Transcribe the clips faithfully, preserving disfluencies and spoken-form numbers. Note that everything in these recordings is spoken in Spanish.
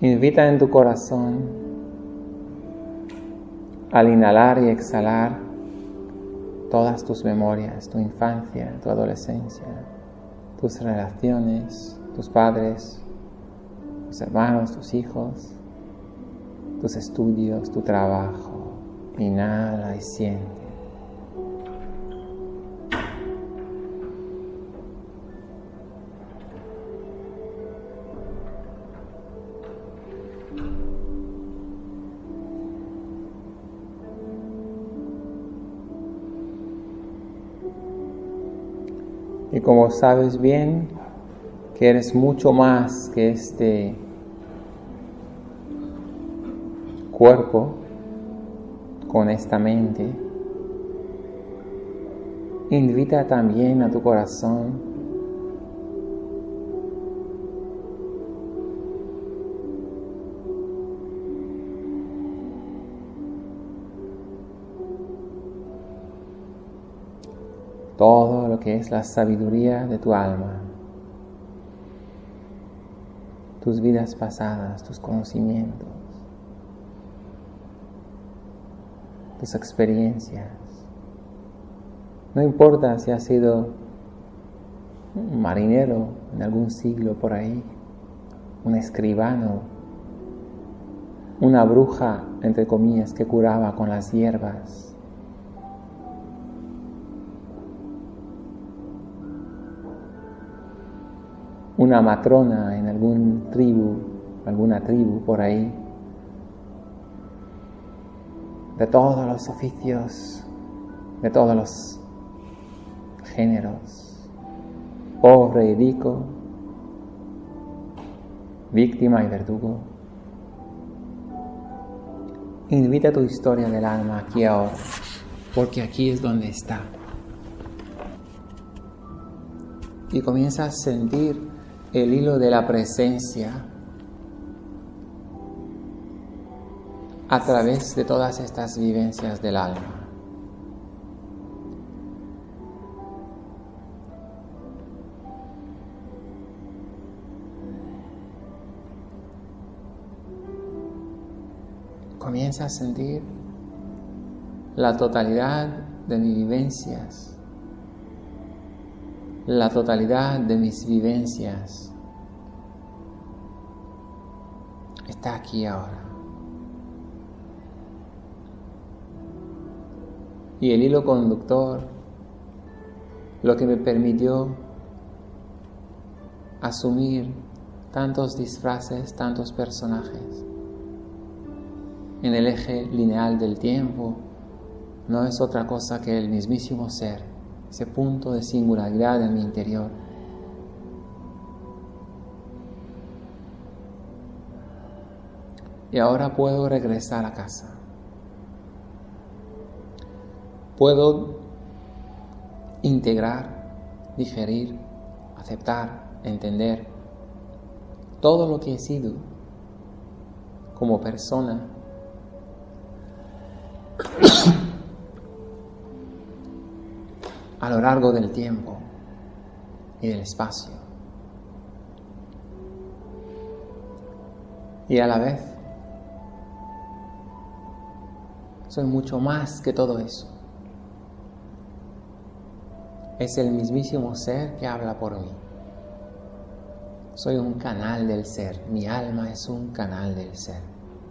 Invita en tu corazón, al inhalar y exhalar, todas tus memorias, tu infancia, tu adolescencia, tus relaciones, tus padres, tus hermanos, tus hijos, tus estudios, tu trabajo. Inhala y siente. Y como sabes bien que eres mucho más que este cuerpo con esta mente, invita también a tu corazón todo lo que es la sabiduría de tu alma, tus vidas pasadas, tus conocimientos, tus experiencias. No importa si has sido un marinero en algún siglo por ahí, un escribano, una bruja, entre comillas, que curaba con las hierbas, una matrona en algún tribu, alguna tribu por ahí, de todos los oficios, de todos los géneros, pobre y rico, víctima y verdugo. Invita tu historia del alma aquí ahora, porque aquí es donde está. Y comienza a sentir el hilo de la presencia a través de todas estas vivencias del alma. Comienza a sentir la totalidad de mis vivencias. La totalidad de mis vivencias está aquí ahora. Y el hilo conductor, lo que me permitió asumir tantos disfraces, tantos personajes en el eje lineal del tiempo, no es otra cosa que el mismísimo ser, ese punto de singularidad en mi interior. Y ahora puedo regresar a casa. Puedo integrar, digerir, aceptar, entender todo lo que he sido como persona a lo largo del tiempo y del espacio. Y a la vez, soy mucho más que todo eso. Es el mismísimo ser que habla por mí. Soy un canal del ser. Mi alma es un canal del ser.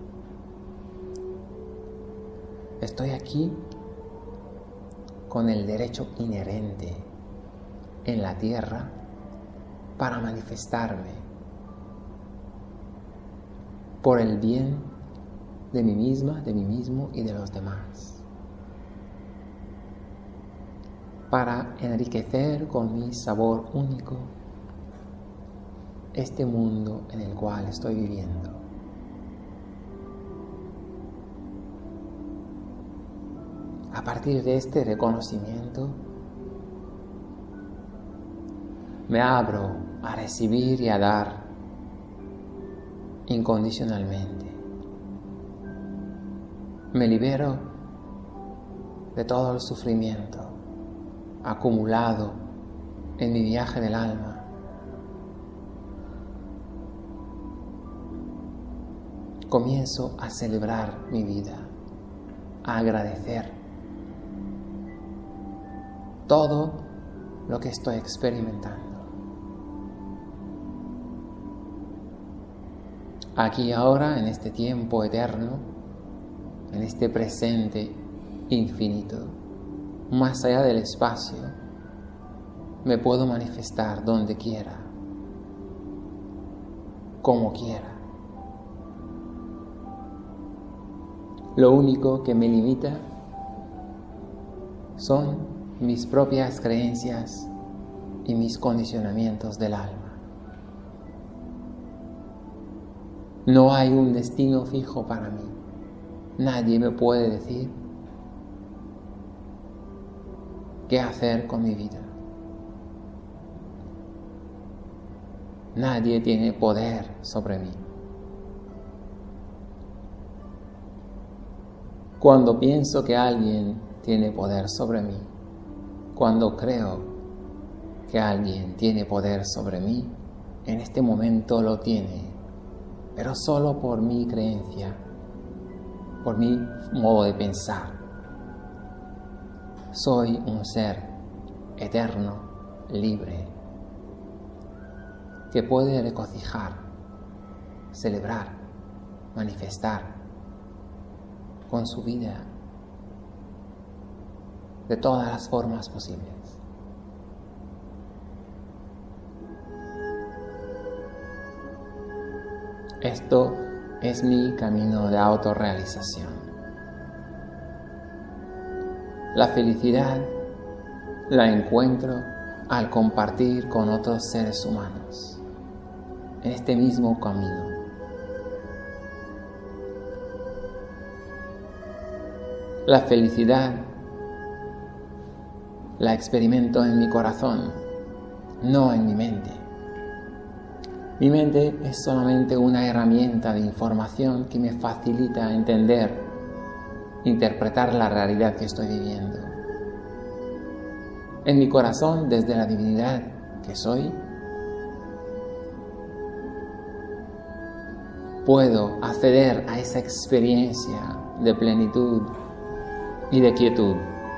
Estoy aquí con el derecho inherente en la tierra para manifestarme por el bien de mí misma, de mí mismo y de los demás, para enriquecer con mi sabor único este mundo en el cual estoy viviendo. A partir de este reconocimiento, me abro a recibir y a dar incondicionalmente. Me libero de todo el sufrimiento acumulado en mi viaje del alma. comienzo a celebrar mi vida, a agradecer todo lo que estoy experimentando. Aquí y ahora, en este tiempo eterno, en este presente infinito, más allá del espacio, me puedo manifestar donde quiera, como quiera. Lo único que me limita son mis propias creencias y mis condicionamientos del alma. No hay un destino fijo para mí. Nadie me puede decir qué hacer con mi vida. Nadie tiene poder sobre mí. Cuando pienso que alguien tiene poder sobre mí, cuando creo que alguien tiene poder sobre mí, en este momento lo tiene, pero solo por mi creencia, por mi modo de pensar. Soy un ser eterno, libre, que puede regocijar, celebrar, manifestar con su vida de todas las formas posibles. Esto es mi camino de autorrealización. La felicidad la encuentro al compartir con otros seres humanos en este mismo camino. La felicidad la experimento en mi corazón, no en mi mente. Mi mente es solamente una herramienta de información que me facilita entender, interpretar la realidad que estoy viviendo. En mi corazón, desde la divinidad que soy, puedo acceder a esa experiencia de plenitud y de quietud.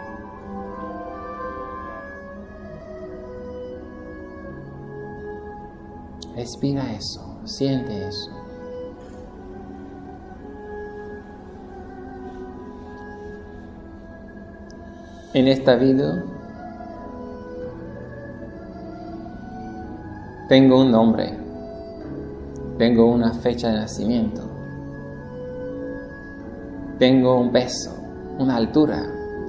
Respira eso, siente eso. En esta vida tengo un nombre, tengo una fecha de nacimiento, tengo un peso, una altura,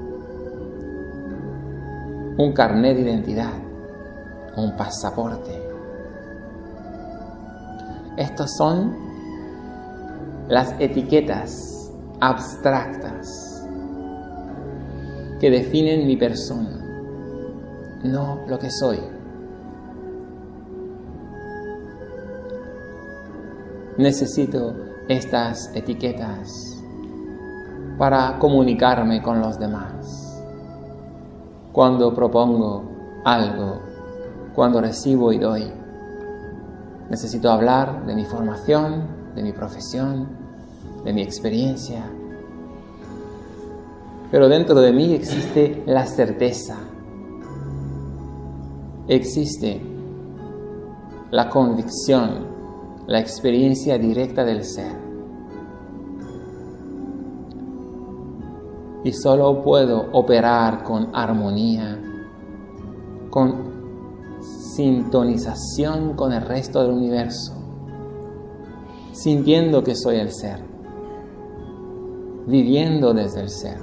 un carnet de identidad, un pasaporte. Estos son las etiquetas abstractas que definen mi persona, no lo que soy. Necesito estas etiquetas para comunicarme con los demás. Cuando propongo algo, cuando recibo y doy, necesito hablar de mi formación, de mi profesión, de mi experiencia. Pero dentro de mí existe la certeza, existe la convicción, la experiencia directa del ser. Y solo puedo operar con armonía, con sintonización con el resto del universo, sintiendo que soy el ser, viviendo desde el ser.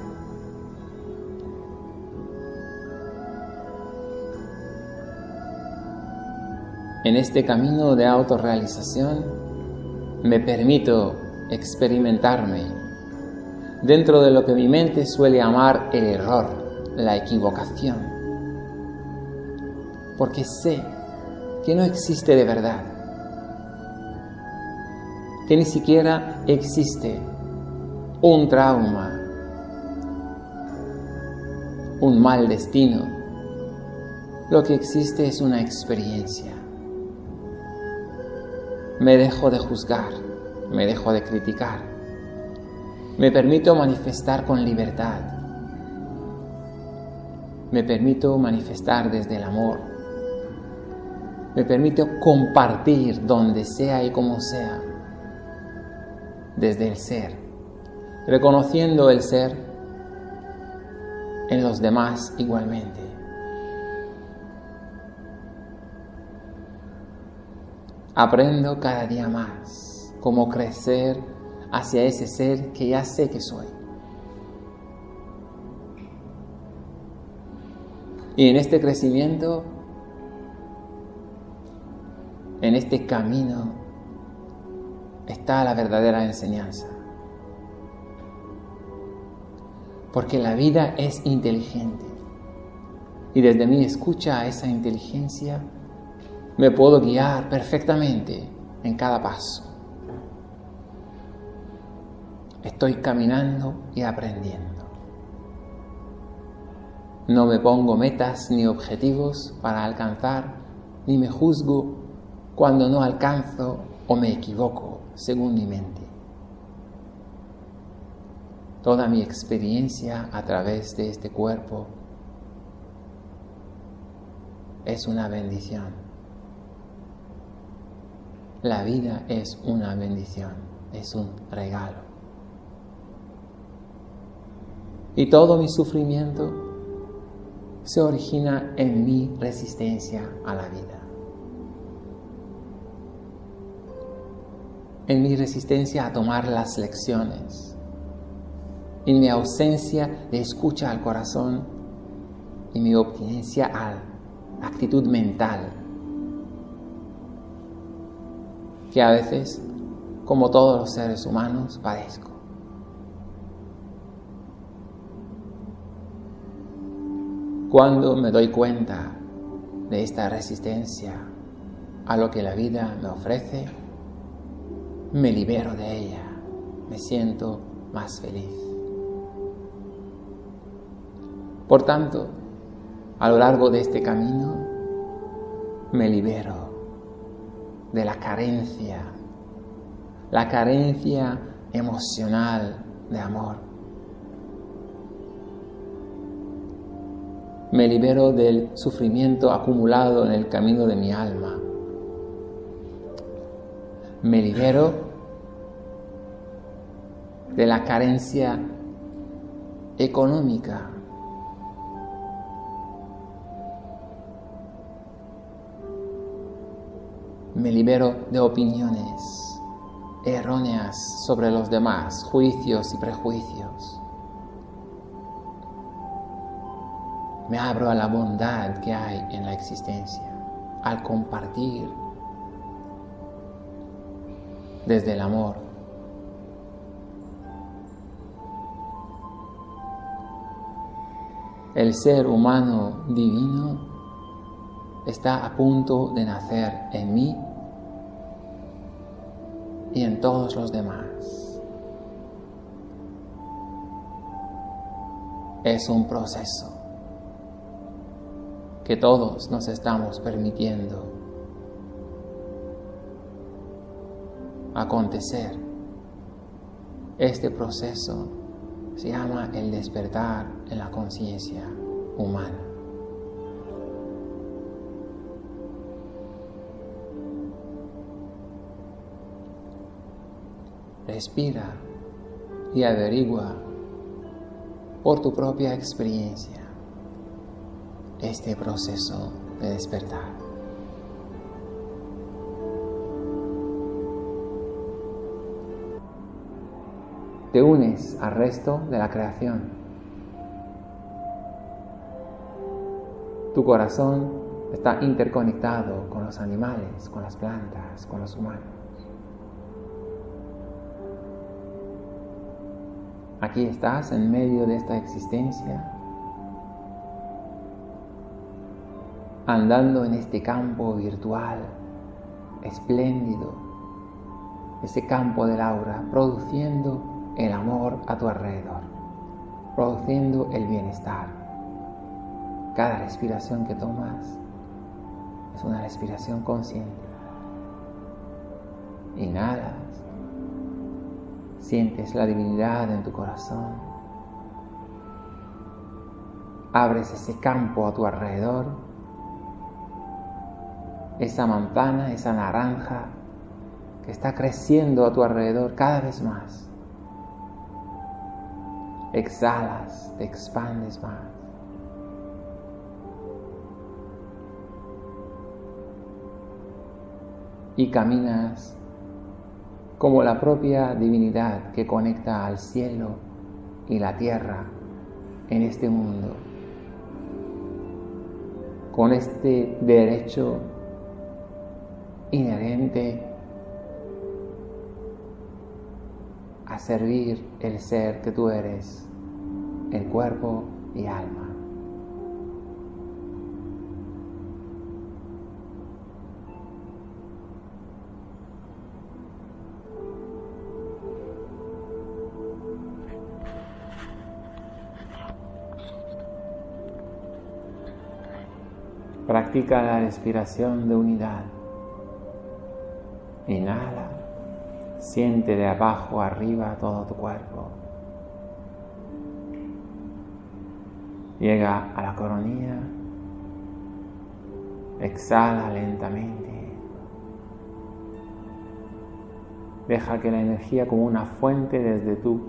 En este camino de autorrealización me permito experimentarme dentro de lo que mi mente suele llamar el error, la equivocación. Porque sé que no existe de verdad, que ni siquiera existe un trauma, un mal destino. Lo que existe es una experiencia. Me dejo de juzgar, me dejo de criticar, me permito manifestar con libertad, me permito manifestar desde el amor, me permito compartir donde sea y como sea, desde el ser, reconociendo el ser en los demás igualmente. Aprendo cada día más cómo crecer hacia ese ser que ya sé que soy. Y en este crecimiento, en este camino, está la verdadera enseñanza. Porque la vida es inteligente. Y desde mi escucha a esa inteligencia, me puedo guiar perfectamente en cada paso. Estoy caminando y aprendiendo. No me pongo metas ni objetivos para alcanzar, ni me juzgo cuando no alcanzo o me equivoco según mi mente. Toda mi experiencia a través de este cuerpo es una bendición. La vida es una bendición, es un regalo. Y todo mi sufrimiento se origina en mi resistencia a la vida. En mi resistencia a tomar las lecciones. En mi ausencia de escucha al corazón y mi obediencia a la actitud mental. Que a veces, como todos los seres humanos, padezco. Cuando me doy cuenta de esta resistencia a lo que la vida me ofrece, me libero de ella, me siento más feliz. Por tanto, a lo largo de este camino, me libero de la carencia, la carencia emocional de amor. Me libero del sufrimiento acumulado en el camino de mi alma. Me libero de la carencia económica. Me libero de opiniones erróneas sobre los demás, juicios y prejuicios. Me abro a la bondad que hay en la existencia, al compartir desde el amor. El ser humano divino está a punto de nacer en mí y en todos los demás. Es un proceso que todos nos estamos permitiendo acontecer. Este proceso se llama el despertar en la conciencia humana. Respira y averigua por tu propia experiencia este proceso de despertar. Te unes al resto de la creación. Tu corazón está interconectado con los animales, con las plantas, con los humanos. Aquí estás en medio de esta existencia, andando en este campo virtual, espléndido, ese campo del aura, produciendo el amor a tu alrededor, produciendo el bienestar. Cada respiración que tomas es una respiración consciente. Inhalas Sientes la divinidad en tu corazón. Abres ese campo a tu alrededor, esa manzana, esa naranja que está creciendo a tu alrededor cada vez más. Exhalas, te expandes más. Y caminas como la propia divinidad que conecta al cielo y la tierra en este mundo, con este derecho inherente a servir el ser que tú eres, en cuerpo y alma. Practica la respiración de unidad. Inhala, siente de abajo arriba todo tu cuerpo. Llega a la coronilla, exhala lentamente. Deja que la energía como una fuente desde tu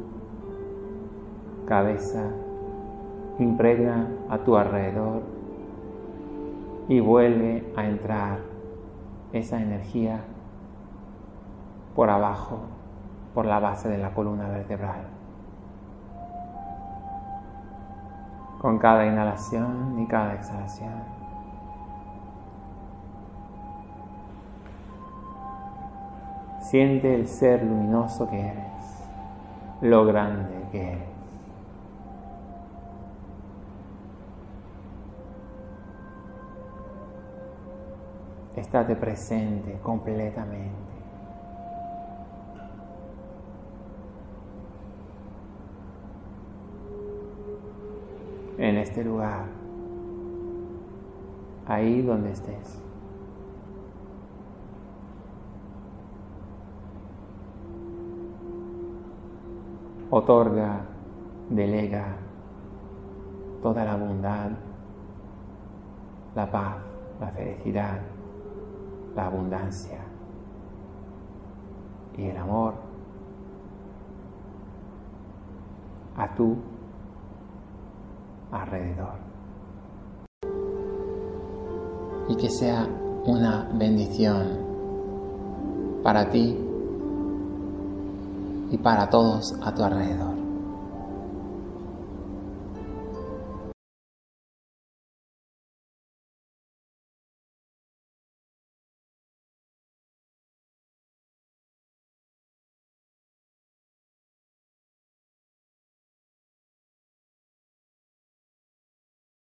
cabeza impregna a tu alrededor y vuelve a entrar esa energía por abajo, por la base de la columna vertebral. Con cada inhalación y cada exhalación. Siente el ser luminoso que eres, lo grande que eres. Estate presente completamente. En este lugar, ahí donde estés. Otorga, delega toda la bondad, la paz, la felicidad, la abundancia y el amor a tu alrededor. Y que sea una bendición para ti y para todos a tu alrededor.